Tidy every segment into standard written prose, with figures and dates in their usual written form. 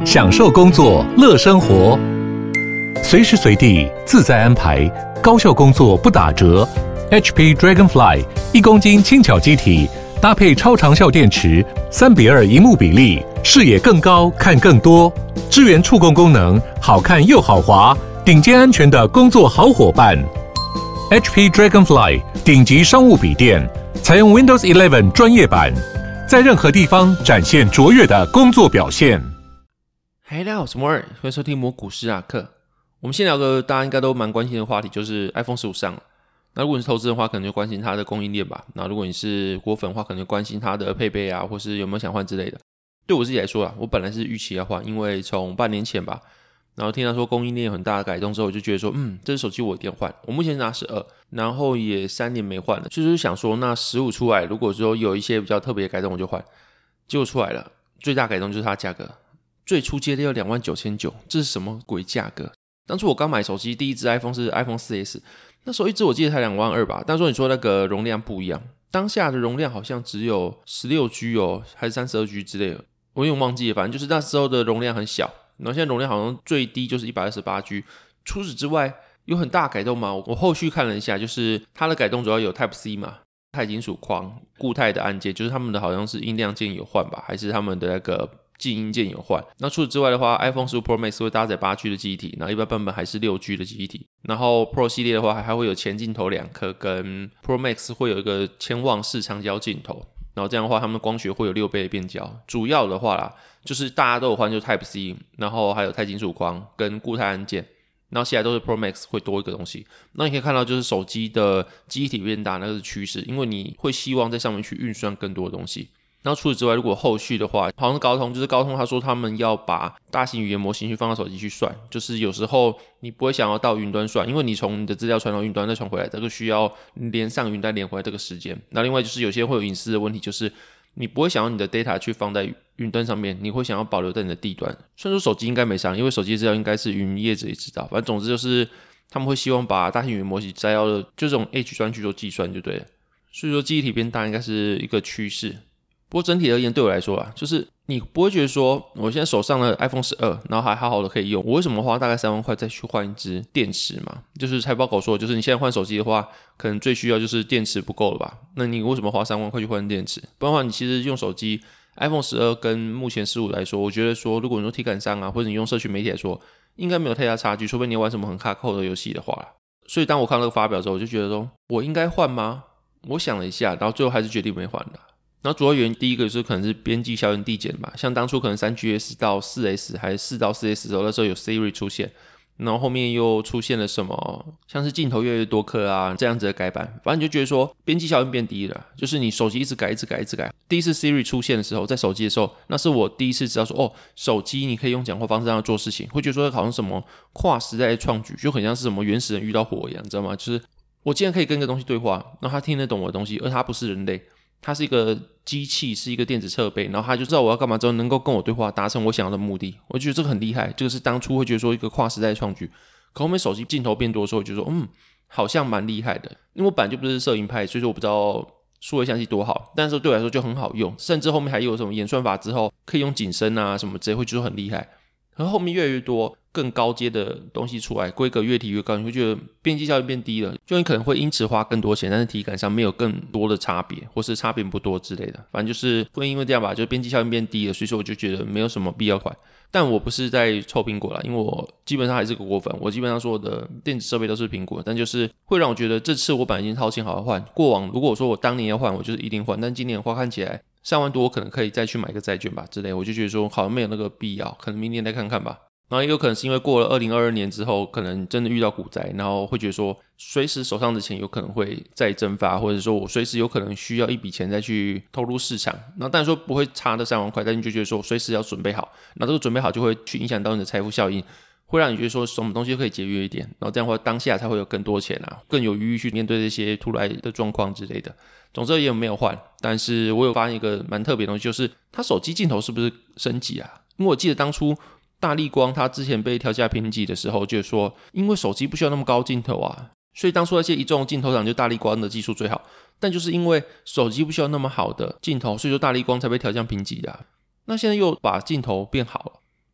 享受工作，乐生活，随时随地自在安排，高效工作不打折。HP Dragonfly 1公斤轻巧机体，搭配超长效电池，3:2萤幕比例，视野更高，看更多，支援触控功能，好看又好滑，顶尖安全的工作好伙伴。HP Dragonfly 顶级商务笔电，采用 Windows 11专业版，在任何地方展现卓越的工作表现。 嗨，大家好，我是摩尔，欢迎收听摩股市阿克。我们先聊个大家应该都蛮关心的话题，就是 iPhone 15上了。那如果你是投资人的话，可能就关心它的供应链吧。那如果你是果粉的话，可能就关心它的配备啊，或是有没有想换之类的。对我自己来说啊，我本来是预期要换，因为从半年前吧，然后听他说供应链有很大的改动之后，我就觉得说，这只手机我一定要换。我目前拿12，然后也3年没换了，就是想说，那15出来，如果说有一些比较特别的改动，我就换。结果出来了，最大改动就是它的价格。最初接的要29,900，这是什么鬼价格？当初我刚买手机，第一支 iPhone 是 iPhone 4S， 那时候一支我记得才22000吧。但是你说那个容量不一样，当下的容量好像只有 16G 哦，还是 32G 之类的，我有点忘记了。反正就是那时候的容量很小，然后现在容量好像最低就是 128G。除此之外，有很大的改动吗？我后续看了一下，就是它的改动主要有 Type-C 嘛，钛金属框、固态的按键，就是他们的好像是音量键有换吧，还是他们的那个静音键有换。那除此之外的话 iPhone 15 Pro Max 会搭载 8G 的记忆体，然后一般版本还是 6G 的记忆体。然后 Pro 系列的话还会有前镜头2颗，跟 Pro Max 会有一个潜望式长焦镜头，然后这样的话他们的光学会有6倍的变焦。主要的话啦，就是大家都有换，就是 Type-C， 然后还有钛金属框跟固态按键，然后现在都是 Pro Max 会多一个东西。那你可以看到就是手机的记忆体变大，那个是趋势，因为你会希望在上面去运算更多的东西。然后除此之外，如果后续的话，好像是高通，就是高通他说他们要把大型语言模型去放到手机去算，就是有时候你不会想要到云端算，因为你从你的资料传到云端再传回来，这个需要连上云端连回来这个时间。那另外就是有些会有隐私的问题，就是你不会想要你的 data 去放在云端上面，你会想要保留在你的地端。虽然说手机应该没啥，因为手机的资料应该是云业者也知道，反正总之就是他们会希望把大型语言模型摘要的就这种 Edge 端去做计算就对了。所以说记忆体变大应该是一个趋势。不过整体而言，对我来说啊，就是你不会觉得说，我现在手上的 iPhone 12，然后还好好的可以用，我为什么花大概3万块再去换一支电池嘛？就是财报狗说，就是你现在换手机的话，可能最需要就是电池不够了吧？那你为什么花3万块去换电池？不然的话，你其实用手机 iPhone 12跟目前15来说，我觉得说，如果你说体感上啊，或者你用社群媒体来说，应该没有太大差距，除非你要玩什么很卡扣的游戏的话啦。所以当我看到这个发表之后，我就觉得说，我应该换吗？我想了一下，然后最后还是决定没换的。然后主要原因第一个就是可能是边际效应递减吧，像当初可能 3GS 到 4S 还是4到 4S 的时候，那时候有 Siri 出现，然后后面又出现了什么像是镜头越来越多颗啊这样子的改版，反正你就觉得说边际效应变低了，就是你手机一直改一直改一直改。第一次 Siri 出现的时候，在手机的时候，那是我第一次知道说手机你可以用讲话方式让它做事情，会觉得说好像什么跨时代的创举，就很像是什么原始人遇到火一样，你知道吗？就是我竟然可以跟一个东西对话，然后他听得懂我的东西，而他不是人类，它是一个机器，是一个电子设备，然后它就知道我要干嘛之后能够跟我对话，达成我想要的目的。我觉得这个很厉害，这个是当初会觉得说一个跨时代的创举。可后面手机镜头变多的时候，我就说好像蛮厉害的。因为我本来就不是摄影派，所以说我不知道数位相机多好，但是对我来说就很好用，甚至后面还有什么演算法之后可以用景深啊什么之类，会觉得很厉害。然后后面越来越多更高阶的东西出来，规格越提越高，你会觉得边际效应变低了，就你可能会因此花更多钱，但是体感上没有更多的差别，或是差别不多之类的，反正就是会因为这样吧，就边际效应变低了，所以说我就觉得没有什么必要换。但我不是在臭苹果啦，因为我基本上还是个果粉，我基本上所有的电子设备都是苹果，但就是会让我觉得这次我本来已经掏钱好好换，过往如果我说我当年要换，我就是一定换，但今年的话看起来3万多我可能可以再去买个债券吧之类，我就觉得说好像没有那个必要，可能明年再看看吧。然后也有可能是因为过了2022年之后，可能真的遇到股灾，然后会觉得说随时手上的钱有可能会再蒸发，或者说我随时有可能需要一笔钱再去投入市场。然后当然说不会差这3万块，但你就觉得说随时要准备好，那这个准备好就会去影响到你的财富效应，会让你觉得说什么东西可以节约一点，然后这样的话当下才会有更多钱啊，更有余裕去面对这些突来的状况之类的。总之也没有换，但是我有发现一个蛮特别的东西，就是它手机镜头是不是升级啊？因为我记得当初大立光它之前被调价评级的时候就说，因为手机不需要那么高镜头啊，所以当初那些一众镜头厂就大立光的技术最好，但就是因为手机不需要那么好的镜头，所以说大立光才被调降评级的啊。那现在又把镜头变好了，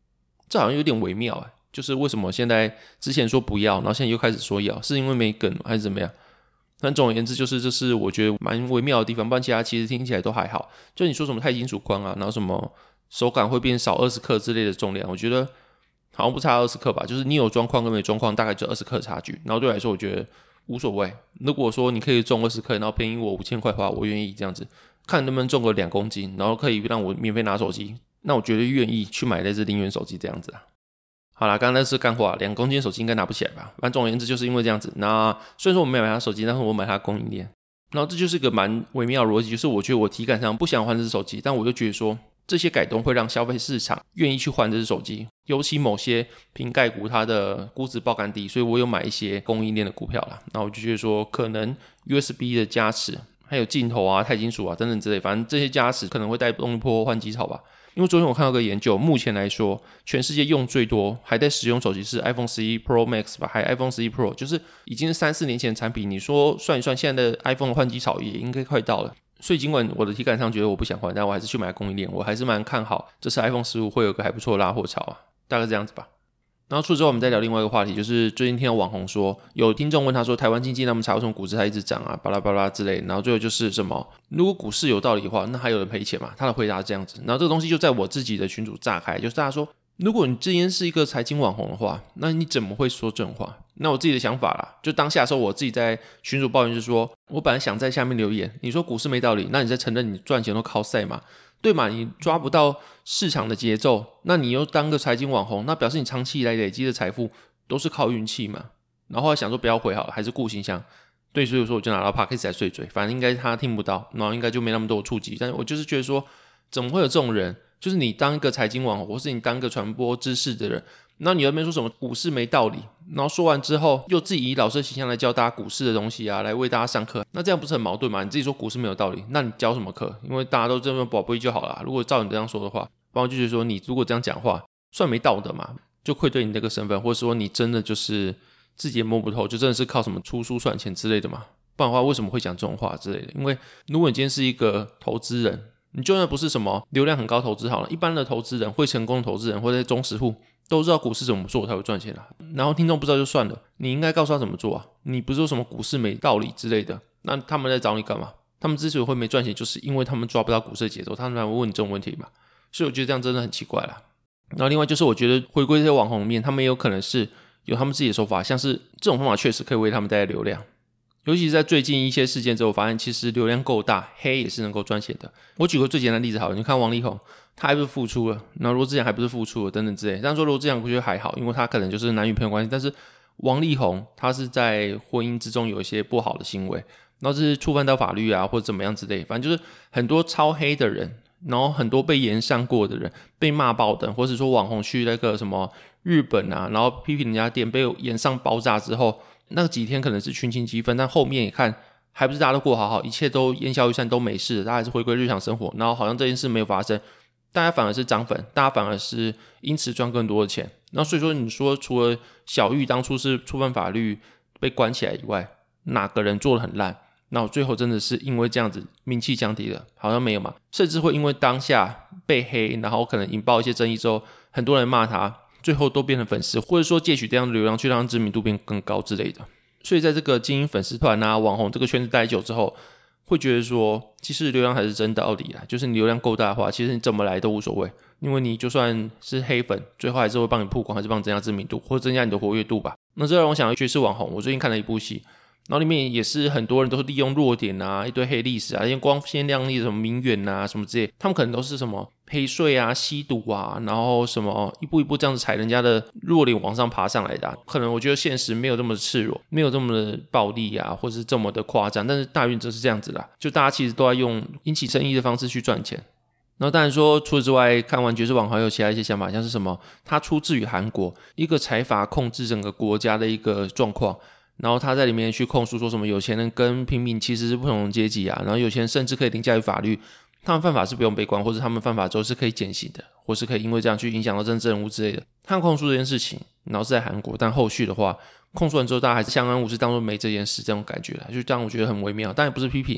这好像有点微妙就是为什么现在之前说不要，然后现在又开始说要，是因为没梗还是怎么样？但总而言之，就是这是我觉得蛮微妙的地方，不然其他其实听起来都还好。就你说什么钛金属框啊，然后什么手感会变少20克之类的重量，我觉得好像不差20克吧，就是你有装框跟没装框大概就20克的差距。然后对我来说，我觉得无所谓。如果说你可以中20克，然后便宜我5000块的话，我愿意这样子，看能不能中个2公斤，然后可以让我免费拿手机，那我绝对愿意去买那只零元手机这样子啊。好啦，刚刚那是干话，2公斤手机应该拿不起来吧？反正总而言之就是因为这样子。那虽然说我没有买他手机，但是我买他供应链，然后这就是一个蛮微妙的逻辑，就是我觉得我体感上不想换这只手机，但我又觉得说这些改动会让消费市场愿意去换这只手机，尤其某些瓶盖股它的估值爆干低，所以我有买一些供应链的股票啦。那我就觉得说可能 USB 的加持，还有镜头啊、钛金属啊等等之类，反正这些加持可能会带动一波换机潮吧。因为昨天我看到个研究，目前来说全世界用最多还在使用手机是 iPhone 11 Pro Max 吧，还有 iPhone 11 Pro， 就是已经是3-4年前的产品，你说算一算现在的 iPhone 的换机潮也应该快到了。所以尽管我的体感上觉得我不想换，但我还是去买供应链，我还是蛮看好这次 iPhone 15会有个还不错的拉货潮啊，大概这样子吧。然后除此之后我们再聊另外一个话题，就是最近听到网红说，有听众问他说台湾经济那么差，为什么股市还一直涨啊，巴拉巴拉之类的，然后最后就是什么如果股市有道理的话，那还有人赔钱嘛？他的回答是这样子，然后这个东西就在我自己的群组炸开，就是大家说如果你之前是一个财经网红的话，那你怎么会说这种话？那我自己的想法啦，就当下的时候我自己在群组抱怨，就是说我本来想在下面留言，你说股市没道理，那你在承认你赚钱都靠赛嘛？对嘛，你抓不到市场的节奏，那你又当个财经网红，那表示你长期以来累积的财富都是靠运气嘛。然后后来想说不要回好了，还是顾形象，对，所以说我就拿到 Podcast 来碎嘴，反正应该他听不到，然后应该就没那么多触及。但是我就是觉得说怎么会有这种人，就是你当一个财经网红，或是你当一个传播知识的人，那你那边说什么股市没道理，然后说完之后又自己以老师的形象来教大家股市的东西啊，来为大家上课，那这样不是很矛盾吗？你自己说股市没有道理，那你教什么课？因为大家都这么宝贝就好了。如果照你这样说的话，不然我就觉得说你如果这样讲话算没道德嘛，就愧对你这个身份，或者说你真的就是自己也摸不透，就真的是靠什么出书赚钱之类的嘛，不然的话为什么会讲这种话之类的？因为如果你今天是一个投资人，你就算不是什么流量很高投资好了，一般的投资人，会成功的投资人或者中实户都知道股市怎么做才会赚钱然后听众不知道就算了，你应该告诉他怎么做啊，你不是说什么股市没道理之类的，那他们在找你干嘛？他们之所以会没赚钱，就是因为他们抓不到股市的节奏，他们才会问你这种问题嘛。所以我觉得这样真的很奇怪啦。然后另外就是我觉得回归这些网红里面，他们也有可能是有他们自己的手法，像是这种方法确实可以为他们带来流量，尤其是在最近一些事件之后，我发现其实流量够大，黑也是能够赚钱的。我举个最简单的例子好了，你看王力宏，他还不是复出了，然后罗志祥还不是复出了，等等之类。但说罗志祥我觉得还好，因为他可能就是男女朋友关系，但是王力宏他是在婚姻之中有一些不好的行为，然后是触犯到法律啊或者怎么样之类，反正就是很多超黑的人，然后很多被延上过的人，被骂爆的，或是说网红去那个什么日本啊，然后批评人家店被延上爆炸之后，那几天可能是群情激愤，但后面也看还不是大家都过好好，一切都烟消云散，都没事，大家还是回归日常生活，然后好像这件事没有发生，大家反而是涨粉，大家反而是因此赚更多的钱。那所以说你说除了小玉当初是触犯法律被关起来以外，哪个人做得很烂？那我最后真的是因为这样子名气降低了？好像没有嘛，甚至会因为当下被黑，然后可能引爆一些争议之后，很多人骂他，最后都变成粉丝，或者说借取这样的流量去让知名度变更高之类的。所以在这个经营粉丝团啊、网红这个圈子待久之后，会觉得说其实流量还是真道理啦，就是你流量够大的话，其实你怎么来都无所谓，因为你就算是黑粉，最后还是会帮你曝光，还是帮你增加知名度，或者增加你的活跃度吧。那这让我想到爵士网红，我最近看了一部戏，然后里面也是很多人都是利用弱点啊，一堆黑历史啊，因为光鲜亮丽的什么名媛啊什么之类，他们可能都是什么黑税啊、吸毒啊，然后什么一步一步这样子踩人家的弱点往上爬上来的可能我觉得现实没有这么赤裸，没有这么的暴力啊，或是这么的夸张，但是大原则是这样子啦，就大家其实都在用引起争议的方式去赚钱。然后当然说除此之外，看完爵士网红还有其他一些想法，像是什么他出自于韩国一个财阀控制整个国家的一个状况，然后他在里面去控诉说什么有钱人跟平民其实是不同的阶级啊，然后有钱人甚至可以凌驾于法律，他们犯法是不用被关，或者他们犯法之后是可以减刑的，或是可以因为这样去影响到政治人物之类的。他控诉这件事情，然后是在韩国，但后续的话控诉完之后，大家还是相安无事，当作没这件事，这种感觉啦，就这样我觉得很微妙，但也不是批评，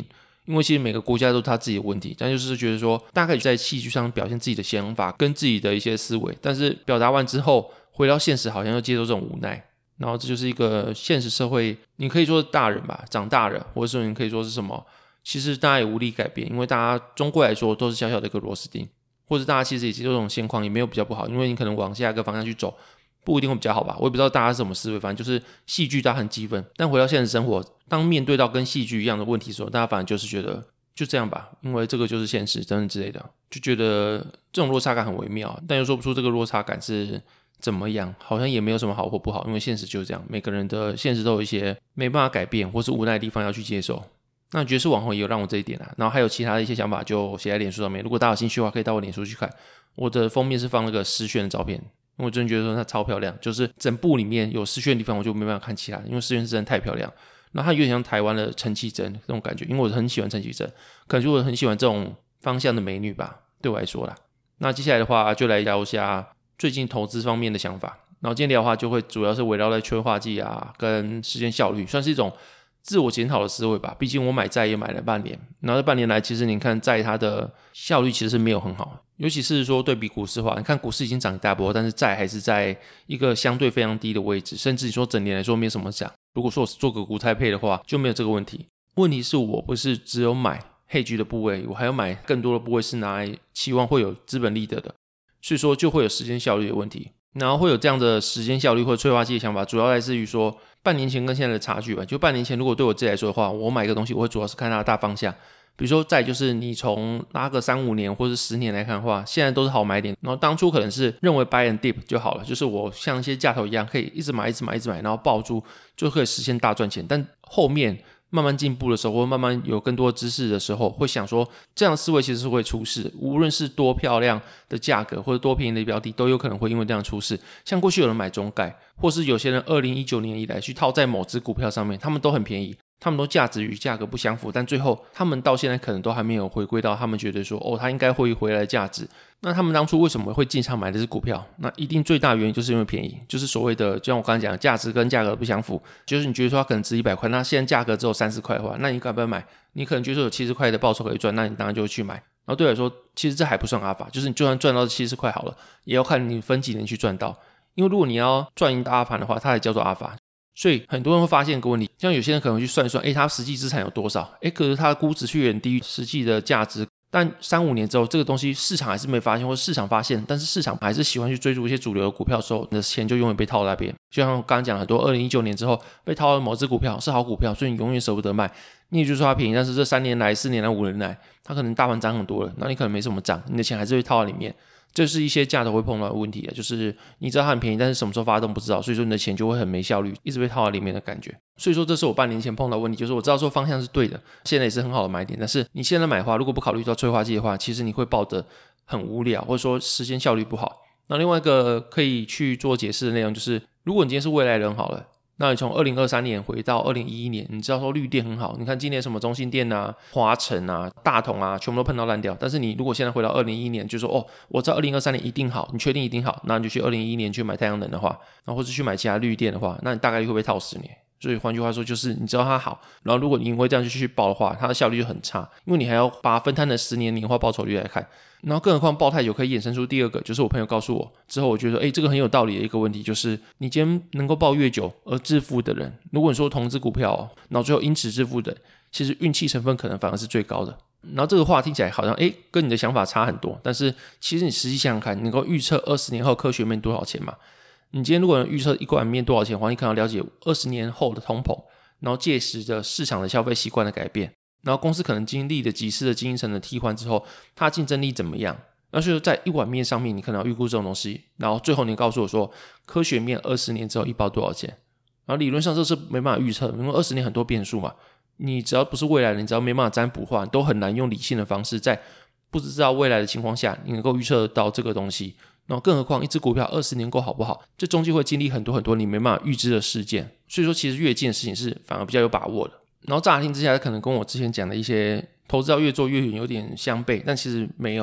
因为其实每个国家都有他自己的问题，但就是觉得说大家可以在戏剧上表现自己的想法跟自己的一些思维，但是表达完之后回到现实好像又接受这种无奈，然后这就是一个现实社会，你可以说是大人吧，长大人，或者说你可以说是什么，其实大家也无力改变，因为大家终归来说都是小小的一个螺丝钉，或者大家其实也接受这种现况，也没有比较不好，因为你可能往下一个方向去走不一定会比较好吧，我也不知道大家是什么思维，反正就是戏剧大家很激愤，但回到现实生活，当面对到跟戏剧一样的问题的时候，大家反而就是觉得就这样吧，因为这个就是现实等等之类的，就觉得这种落差感很微妙，但又说不出这个落差感是怎么样，好像也没有什么好或不好，因为现实就是这样，每个人的现实都有一些没办法改变或是无奈的地方要去接受。那爵士网红也有让我这一点然后还有其他的一些想法就写在脸书上面，如果大家有兴趣的话可以到我脸书去看，我的封面是放那个诗轩的照片，因为我真的觉得说它超漂亮，就是整部里面有诗轩的地方我就没办法看其他的，因为诗轩真的太漂亮，那它有点像台湾的陈绮贞这种感觉，因为我很喜欢陈绮贞，可能就我很喜欢这种方向的美女吧，对我来说啦。那接下来的话就来聊一下最近投资方面的想法，然后今天聊的话就会主要是围绕在催化剂跟时间效率，算是一种自我检讨的思维吧，毕竟我买债也买了半年，然后这半年来其实你看债它的效率其实是没有很好，尤其是说对比股市的话，你看股市已经涨一大波，但是债还是在一个相对非常低的位置，甚至你说整年来说没有什么涨，如果说我是做个股债配的话就没有这个问题，问题是我不是只有买hedge的部位，我还要买更多的部位是拿来期望会有资本利得的，所以说就会有时间效率的问题，然后会有这样的时间效率或催化剂的想法，主要来自于说半年前跟现在的差距吧。就半年前如果对我自己来说的话，我买一个东西我会主要是看它的大方向，比如说再就是你从拉个3-5年或是10年来看的话，现在都是好买点，然后当初可能是认为 buy and dip 就好了，就是我像一些价头一样可以一直买一直买一直买，然后抱住就可以实现大赚钱，但后面慢慢进步的时候或慢慢有更多知识的时候会想说这样的思维其实是会出事，无论是多漂亮的价格或者多便宜的标的都有可能会因为这样出事，像过去有人买中概，或是有些人2019年以来去套在某只股票上面，他们都很便宜，他们都价值与价格不相符，但最后他们到现在可能都还没有回归到他们觉得说他应该会回来的价值，那他们当初为什么会进场买的是股票？那一定最大原因就是因为便宜，就是所谓的就像我刚才讲价值跟价格不相符，就是你觉得说它可能值100块，那现在价格只有30块的话，那你敢不敢买？你可能觉得有70块的报酬可以赚，那你当然就会去买，然后对我来说其实这还不算阿法，就是你就算赚到70块好了，也要看你分几年去赚到，因为如果你要赚一大阿法的话，它才叫做阿法。所以很多人会发现一个问题，像有些人可能会去算一算他实际资产有多少，可是他的估值却远低于实际的价值，但3-5年之后这个东西市场还是没发现，或者市场发现，但是市场还是喜欢去追逐一些主流的股票的时候，你的钱就永远被套在那边。就像我刚刚讲很多2019年之后被套到某只股票是好股票，所以你永远舍不得卖，你也就说它便宜，但是这3年来4年来5年来它可能大盘涨很多了，那你可能没什么涨，你的钱还是会套在里面，这是一些价头会碰到的问题，就是你知道它很便宜，但是什么时候发动不知道，所以说你的钱就会很没效率，一直被套在里面的感觉。所以说这是我半年前碰到的问题，就是我知道说方向是对的，现在也是很好的买点，但是你现在买的话，如果不考虑到催化剂的话，其实你会抱得很无聊，或者说时间效率不好。那另外一个可以去做解释的内容就是，如果你今天是未来人好了，那你从2023年回到2011年，你知道说绿电很好，你看今年什么中信电华城大同全部都碰到烂掉，但是你如果现在回到2011年就说我知道2023年一定好，你确定一定好，那你就去2011年去买太阳能的话，然后或者去买其他绿电的话，那你大概率会被套10年。所以换句话说就是你知道它好，然后如果你因为这样就去报的话，它的效率就很差，因为你还要把它分摊的10年年化报酬率来看，然后更何况报太久可以衍生出第二个，就是我朋友告诉我之后，我觉得这个很有道理的一个问题，就是你今天能够报越久而致富的人，如果你说同支股票然后最后因此致富的人，其实运气成分可能反而是最高的。然后这个话听起来好像跟你的想法差很多，但是其实你实际想想看，你能够预测20年后科学面多少钱吗？你今天如果能预测一碗面多少钱的话，你可能了解20年后的通膨，然后届时的市场的消费习惯的改变，然后公司可能经历了几次的经营层的替换之后，它竞争力怎么样？那所以在一碗面上面，你可能要预估这种东西，然后最后你告诉我说，科学面20年之后一包多少钱？然后理论上这是没办法预测的，因为20年很多变数嘛，你只要不是未来人，你只要没办法占卜的话，都很难用理性的方式在不知道未来的情况下，你能够预测到这个东西。然后更何况一只股票20年够好不好，这中间会经历很多很多你没办法预知的事件，所以说其实越近的事情是反而比较有把握的。然后乍听之下可能跟我之前讲的一些投资要越做越远有点相悖，但其实没有，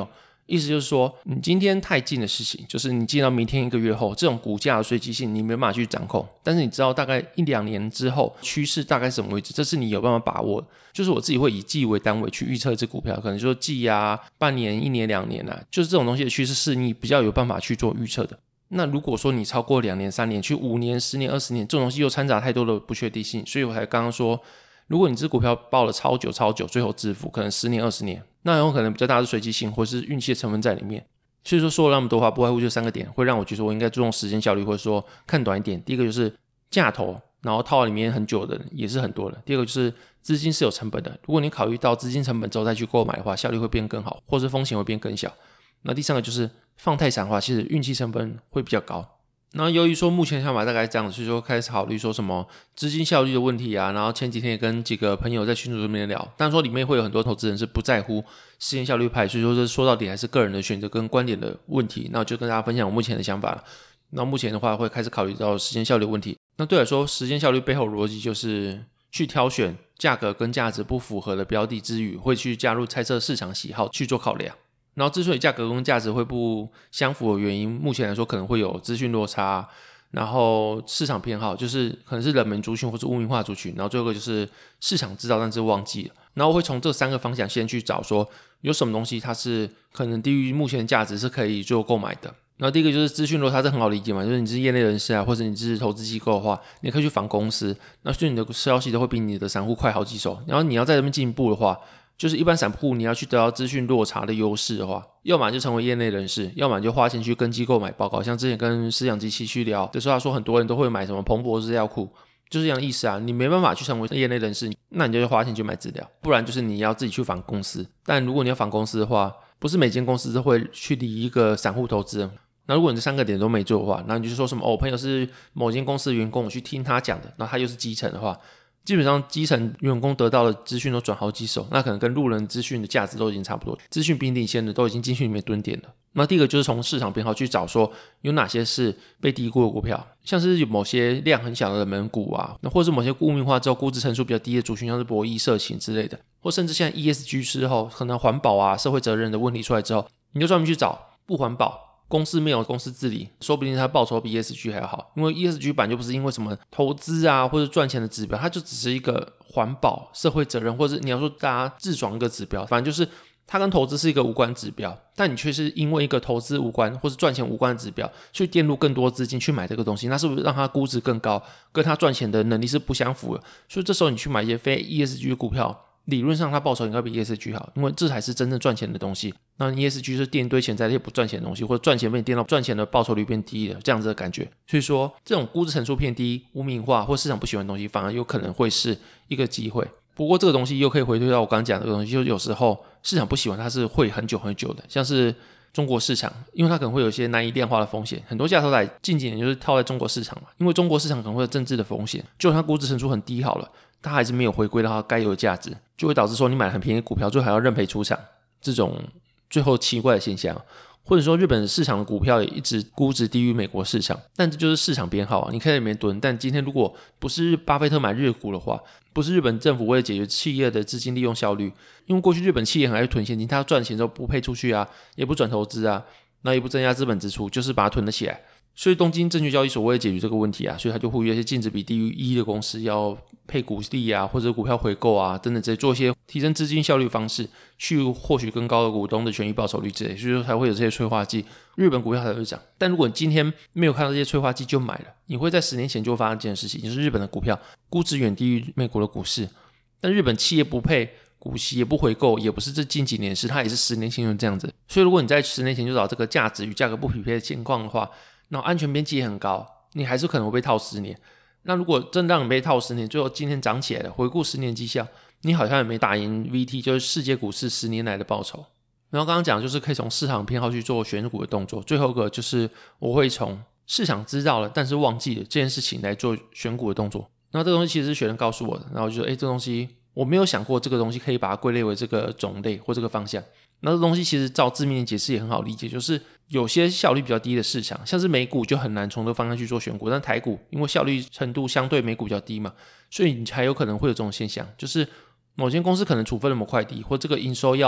意思就是说，你今天太近的事情，就是你进到明天1个月后，这种股价的随机性你没办法去掌控，但是你知道大概1-2年之后趋势大概是什么位置，这是你有办法把握的。就是我自己会以季为单位去预测这股票，可能说季啊、半年、1年、2年啊，就是这种东西的趋势是你比较有办法去做预测的。那如果说你超过2年、3年，去5年、10年、20年，这种东西又掺杂太多的不确定性，所以我才刚刚说，如果你这股票抱了超久，最后致富，可能10年、20年，那有可能比较大的随机性或是运气的成分在里面。所以说了那么多话，不外乎就3个点，会让我觉得我应该注重时间效率，或者说看短一点。第一个就是价投，然后套在里面很久的人也是很多的。第二个就是资金是有成本的，如果你考虑到资金成本之后再去购买的话，效率会变更好，或是风险会变更小。那第三个就是放太长的话，其实运气成本会比较高。然后由于说目前想法大概这样，所以说开始考虑说什么资金效率的问题啊。然后前几天也跟几个朋友在群组里面聊，但是说里面会有很多投资人是不在乎时间效率派，所以说这说到底还是个人的选择跟观点的问题。那我就跟大家分享我目前的想法了。那目前的话会开始考虑到时间效率的问题。那对我来说，时间效率背后的逻辑就是去挑选价格跟价值不符合的标的之余，会去加入猜测市场喜好去做考量。然后之所以价格跟价值会不相符的原因，目前来说可能会有资讯落差，然后市场偏好，就是可能是冷门族群或是污名化族群，然后最后一个就是市场知道但是忘记了。然后我会从这3个方向先去找说有什么东西它是可能低于目前的价值是可以做购买的。然后第一个就是资讯落差，这很好理解嘛，就是你是业内人士啊，或者你是投资机构的话，你可以去访公司，那所以你的消息都会比你的散户快好几手。然后你要在这边进步的话，就是一般散户你要去得到资讯落差的优势的话，要么就成为业内人士，要么就花钱去跟机构买报告。像之前跟思想机器去聊的时候，他说很多人都会买什么彭博资料库，就是这样的意思啊。你没办法去成为业内人士，那你就花钱去买资料，不然就是你要自己去访公司。但如果你要访公司的话，不是每间公司都会去理一个散户投资人。那如果你这3个点都没做的话，那你就说什么我朋友是某间公司的员工，我去听他讲的，那他又是基层的话，基本上基层员工得到的资讯都转好几手，那可能跟路人资讯的价值都已经差不多，资讯比你领先的都已经进去里面蹲点了。那第一个就是从市场偏好去找说有哪些是被低估的股票，像是有某些量很小的冷门股啊，那或是某些污名化之后估值成数比较低的族群，像是博弈、色情之类的，或甚至现在 ESG 之后可能环保啊、社会责任的问题出来之后，你就专门去找不环保公司没有公司治理，说不定它报酬比 ESG 还要好。因为 ESG 版就不是因为什么投资啊或者赚钱的指标，它就只是一个环保、社会责任，或者你要说大家自爽一个指标，反正就是它跟投资是一个无关指标，但你却是因为一个投资无关或是赚钱无关的指标去垫入更多资金去买这个东西，那是不是让它估值更高，跟它赚钱的能力是不相符的？所以这时候你去买一些非 ESG 的股票，理论上它报酬应该比 ESG 好，因为这才是真正赚钱的东西。那 ESG 是垫一堆钱在这些不赚钱的东西，或者赚钱被你垫到赚钱的报酬率变低了，这样子的感觉。所以说这种估值成数偏低、污名化或市场不喜欢的东西，反而有可能会是一个机会。不过这个东西又可以回推到我刚刚讲的这个东西，就有时候市场不喜欢它是会很久很久的，像是中国市场，因为它可能会有一些难以量化的风险，很多价投仔近几年就是套在中国市场嘛，因为中国市场可能会有政治的风险，就算它估值成数很低好了，它还是没有回归到它该有的价值，就会导致说你买了很便宜的股票，最后还要认赔出场，这种最后奇怪的现象。或者说日本市场的股票也一直估值低于美国市场，但这就是市场偏好啊，你可以在里面蹲。但今天如果不是巴菲特买日股的话，不是日本政府为了解决企业的资金利用效率，因为过去日本企业很爱囤现金，它赚钱之后不配出去啊，也不转投资啊，那也不增加资本支出，就是把它囤了起来。所以东京证券交易所为了解决这个问题啊，所以他就呼吁一些净值比低于1的公司要配股利啊，或者股票回购啊等等，直接做一些提升资金效率方式，去获取更高的股东的权益报酬率之类，所以说才会有这些催化剂，日本股票才会涨。但如果你今天没有看到这些催化剂就买了，你会在10年前就发生这件事情，就是日本的股票估值远低于美国的股市，但日本企业不配股息也不回购，也不是这近几年的事，它也是10年前就这样子。所以如果你在10年前就找这个价值与价格不匹配的情况的话，然后安全边际也很高，你还是可能会被套10年。那如果真让你被套10年，最后今天涨起来了，回顾10年绩效，你好像也没打赢 VT， 就是世界股市10年来的报酬。然后刚刚讲就是可以从市场偏好去做选股的动作，最后一个就是我会从市场知道了但是忘记了这件事情来做选股的动作。那这个东西其实是学生告诉我的，然后就说这东西我没有想过这个东西可以把它归类为这个种类或这个方向。那这东西其实照字面的解释也很好理解，就是有些效率比较低的市场，像是美股就很难从这个方向去做选股，但台股因为效率程度相对美股比较低嘛，所以你还有可能会有这种现象，就是某间公司可能处分了某块地，或这个营收要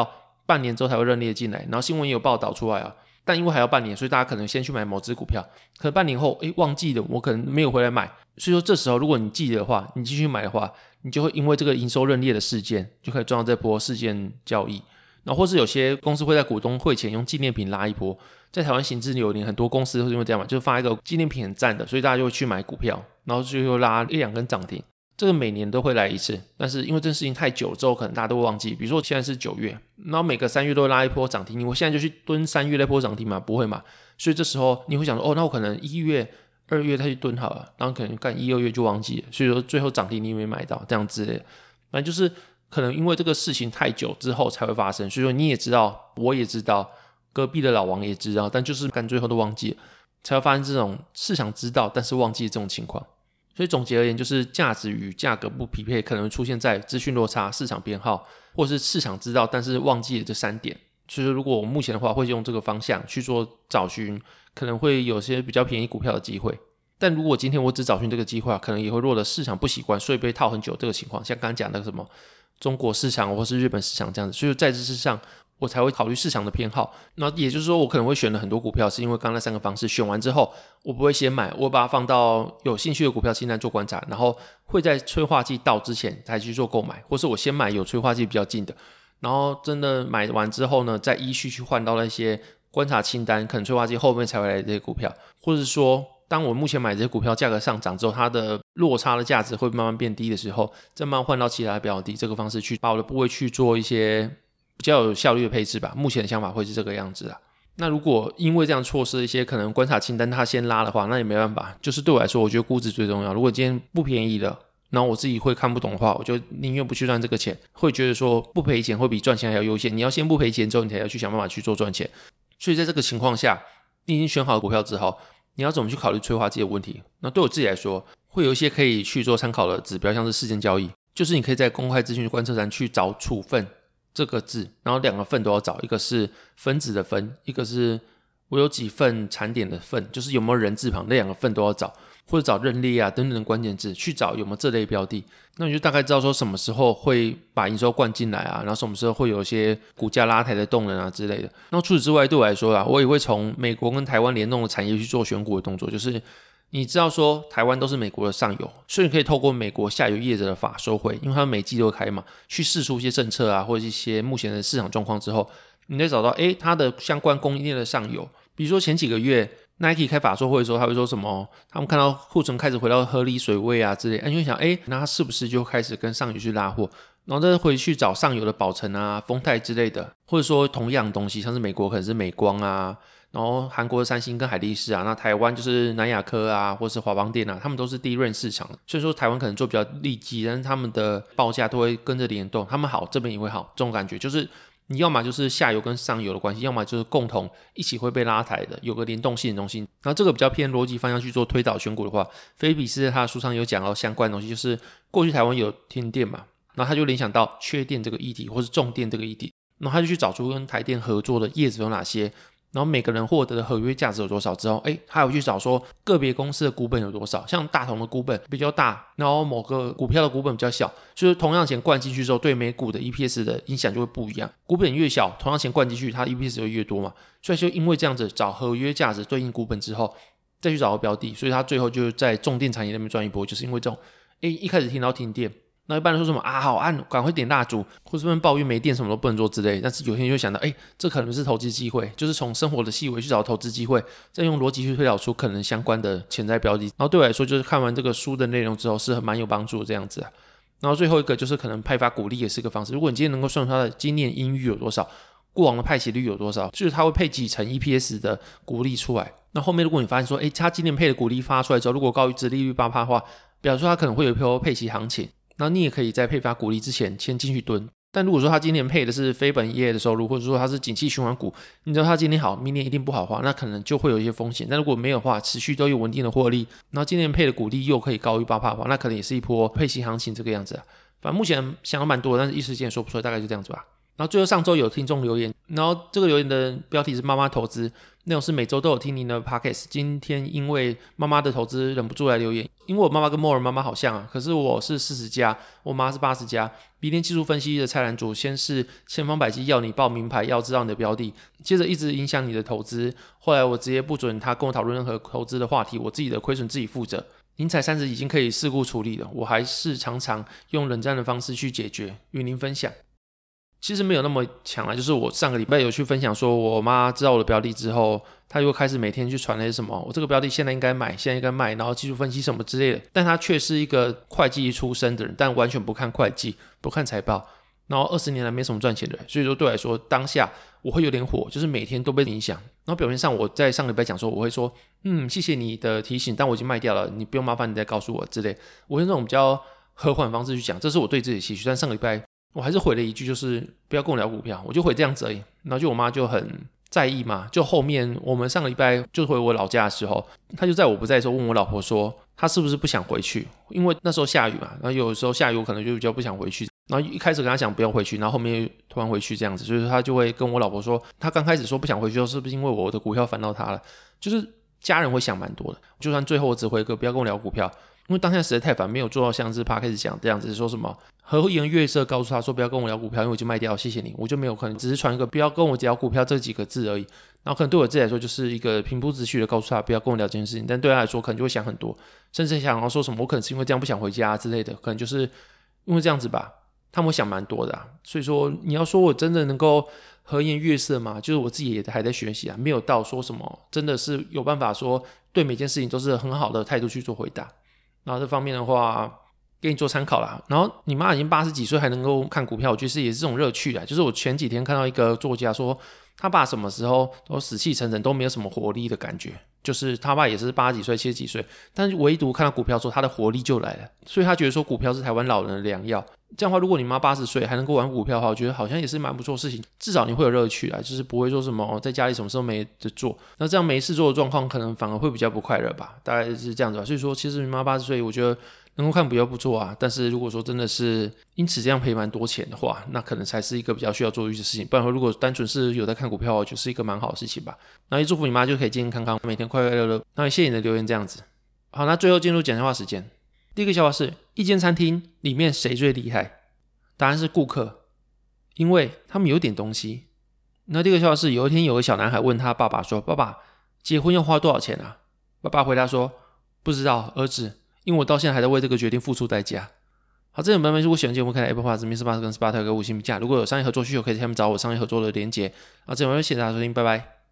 半年之后才会认列进来，然后新闻也有报道出来啊。但因为还要半年，所以大家可能先去买某只股票，可能半年后忘记了，我可能没有回来买，所以说这时候如果你记得的话，你继续买的话，你就会因为这个营收认列的事件就可以赚到这波事件交易。然后或是有些公司会在股东会前用纪念品拉一波，在台湾行之有年，很多公司会因为这样嘛，就是发一个纪念品很赞的，所以大家就会去买股票，然后就又拉一两根涨停。这个每年都会来一次，但是因为这件事情太久之后，可能大家都会忘记。比如说现在是9月，然后每个3月都会拉一波涨停，你会现在就去蹲3月那波涨停吗？不会嘛。所以这时候你会想说，那我可能1月、2月再去蹲好了，然后可能干1、2月就忘记了，所以说最后涨停你也没买到，这样之类的。反正就是可能因为这个事情太久之后才会发生，所以说你也知道，我也知道，隔壁的老王也知道，但就是干最后都忘记了，才会发生这种市场知道但是忘记的这种情况。所以总结而言，就是价值与价格不匹配可能会出现在资讯落差、市场偏好，或是市场知道但是忘记了这3点。所以如果我目前的话会用这个方向去做找寻，可能会有些比较便宜股票的机会。但如果今天我只找寻这个机会，可能也会落得市场不习惯，所以被套很久这个情况，像刚刚讲的什么中国市场或是日本市场这样子，所以在这之上我才会考虑市场的偏好。那也就是说我可能会选了很多股票，是因为刚刚那3个方式选完之后，我不会先买，我把它放到有兴趣的股票清单做观察，然后会在催化剂到之前才去做购买，或是我先买有催化剂比较近的，然后真的买完之后呢，再依序去换到那些观察清单可能催化剂后面才会来的这些股票，或者说当我目前买这些股票价格上涨之后，它的落差的价值会慢慢变低的时候，再慢慢换到其他的标的，这个方式去把我的部位去做一些比较有效率的配置吧。目前的想法会是这个样子啦。那如果因为这样错失一些可能观察清单它先拉的话，那也没办法，就是对我来说我觉得估值最重要。如果今天不便宜了，然后我自己会看不懂的话，我就宁愿不去赚这个钱，会觉得说不赔钱会比赚钱还要优先。你要先不赔钱之后，你才要去想办法去做赚钱。所以在这个情况下，你已经选好股票之后，你要怎么去考虑催化剂的问题？那对我自己来说，会有一些可以去做参考的指标，像是事件交易，就是你可以在公开资讯观测站去找处分这个字，然后2个份都要找，一个是分子的分，一个是我有几份产点的份，就是有没有人字旁，那2个份都要找，或者找认列啊等等的关键字去找有没有这类标的。那你就大概知道说什么时候会把营收灌进来啊，然后什么时候会有一些股价拉抬的动能啊之类的。那除此之外，对我来说啦，我也会从美国跟台湾联动的产业去做选股的动作，就是你知道说台湾都是美国的上游，所以你可以透过美国下游业者的法收回，因为他们每季都会开嘛，去释出一些政策啊，或者一些目前的市场状况之后，你再找到它的相关供应链的上游。比如说前几个月 Nike 开法说会的时候，他会说什么他们看到库存开始回到合理水位啊之类，你会想那他是不是就开始跟上游去拉货，然后再回去找上游的宝成啊、丰泰之类的，或者说同样的东西，像是美国可能是美光啊，然后韩国的三星跟海力士啊，那台湾就是南亚科啊，或是华邦电啊，他们都是第一润市场，所以说台湾可能做比较利基，但是他们的报价都会跟着联动，他们好这边也会好，这种感觉就是你要么就是下游跟上游的关系，要么就是共同一起会被拉抬的，有个联动性的东西。然后这个比较偏逻辑方向去做推导选股的话，菲比斯在他的书上有讲到相关的东西，就是过去台湾有停电嘛，然后他就联想到缺电这个议题或是重电这个议题，然后他就去找出跟台电合作的业者有哪些，然后每个人获得的合约价值有多少之后，他有去找说个别公司的股本有多少，像大同的股本比较大，然后某个股票的股本比较小，就是同样钱灌进去之后，对每股的 EPS 的影响就会不一样。股本越小，同样钱灌进去，它的 EPS 就越多嘛。所以就因为这样子找合约价值对应股本之后，再去找到标的，所以它最后就在重电产业那边赚一波，就是因为这种，一开始听到停电。那一般人说什么好暗，赶快点蜡烛，或是抱怨没电什么都不能做之类，但是有些人就会想到这可能是投资机会，就是从生活的细微去找投资机会，再用逻辑去推导出可能相关的潜在标的。然后对我来说，就是看完这个书的内容之后是蛮有帮助的这样子啊。然后最后一个就是可能派发股利也是个方式，如果你今天能够算出它的今年盈余有多少，过往的派息率有多少，就是它会配几成 EPS 的股利出来。那后面如果你发现说它今年配的股利发出来之后，如果高于殖利率 8% 的话，表示说它可能会有一波配息行情，然后你也可以在配发股利之前先进去蹲。但如果说他今年配的是非本业的收入，或者说他是景气循环股，你知道他今年好明年一定不好的话，那可能就会有一些风险。但如果没有的话，持续都有稳定的获利，然后今年配的股利又可以高于 8% 的话，那可能也是一波配息行情这个样子啊。反正目前想的蛮多的，但是一时间也说不出来，大概就这样子吧。 然后最后上周有听众留言，然后这个留言的标题是妈妈投资，内容是每周都有听您的 podcast， 今天因为妈妈的投资忍不住来留言，因为我妈妈跟莫尔妈妈好像啊，可是我是40加，我妈是80加。明天技术分析的菜篮组先是千方百计要你报名牌，要知道你的标的，接着一直影响你的投资，后来我直接不准他跟我讨论任何投资的话题，我自己的亏损自己负责。您才30已经可以事故处理了，我还是常常用冷战的方式去解决，与您分享。其实没有那么强啦，就是我上个礼拜有去分享说，我妈知道我的标的之后，她又开始每天去传那些什么，我这个标的现在应该买，现在应该卖，然后技术分析什么之类的。但她却是一个会计出身的人，但完全不看会计，不看财报，然后20年来没什么赚钱的人，所以说对我来说，当下我会有点火，就是每天都被影响。然后表面上我在上个礼拜讲说，我会说，谢谢你的提醒，但我已经卖掉了，你不用麻烦你再告诉我之类，我用这种比较和缓的方式去讲，这是我对自己的期许。但上个礼拜我还是回了一句，就是不要跟我聊股票，我就回这样子而已。然后就我妈就很在意嘛，就后面我们上个礼拜就回我老家的时候，她就在我不在的时候问我老婆说，她是不是不想回去，因为那时候下雨嘛，然后有时候下雨我可能就比较不想回去，然后一开始跟她讲不用回去，然后后面突然回去这样子，所以她就会跟我老婆说，她刚开始说不想回去是不是因为我的股票烦到她了，就是家人会想蛮多的，就算最后我只回个不要跟我聊股票，因为当下实在太烦，没有做到像是 Podcast 讲这样子，说什么和颜悦色告诉他说不要跟我聊股票，因为我已经卖掉，谢谢你，我就没有可能只是传一个不要跟我聊股票这几个字而已，然后可能对我自己来说就是一个平铺直叙的告诉他不要跟我聊这件事情，但对他来说可能就会想很多，甚至想要说什么我可能是因为这样不想回家之类的，可能就是因为这样子吧，他们会想蛮多的啊。所以说你要说我真的能够和颜悦色吗？就是我自己也还在学习啊，没有到说什么真的是有办法说对每件事情都是很好的态度去做回答。然后这方面的话给你做参考啦。然后你妈已经80几岁还能够看股票，我觉得也是这种乐趣啊。就是我前几天看到一个作家说，他爸什么时候都死气沉沉，都没有什么活力的感觉。就是他爸也是80几岁、70几岁，但是唯独看到股票之后，他的活力就来了。所以他觉得说股票是台湾老人的良药。这样的话，如果你妈80岁还能够玩股票的话，我觉得好像也是蛮不错的事情。至少你会有乐趣啦，就是不会说什么在家里什么时候没得做，那这样没事做的状况，可能反而会比较不快乐吧。大概是这样子吧。所以说，其实你妈80岁，我觉得能够看比较不错啊。但是如果说真的是因此这样赔蛮多钱的话，那可能才是一个比较需要做的事情。不然如果单纯是有在看股票，我觉得是一个蛮好的事情吧。然后也祝福你妈就可以健健康康，每天快快乐乐。那也谢谢你的留言这样子。好，那最后进入讲笑话时间。第一个笑话是，一间餐厅里面谁最厉害？答案是顾客，因为他们有点东西。那第二个笑话是，有一天有个小男孩问他爸爸说，爸爸，结婚要花多少钱啊？爸爸回答说，不知道儿子，因为我到现在还在为这个决定付出代价。好，这种版本如果喜欢节目，可以来 Apple Podcast、Mr. Bus 跟 Spotify 给5星评价。如果有商业合作需求，可以下面找我商业合作的连结。好，这种版本谢谢大家收听，拜拜。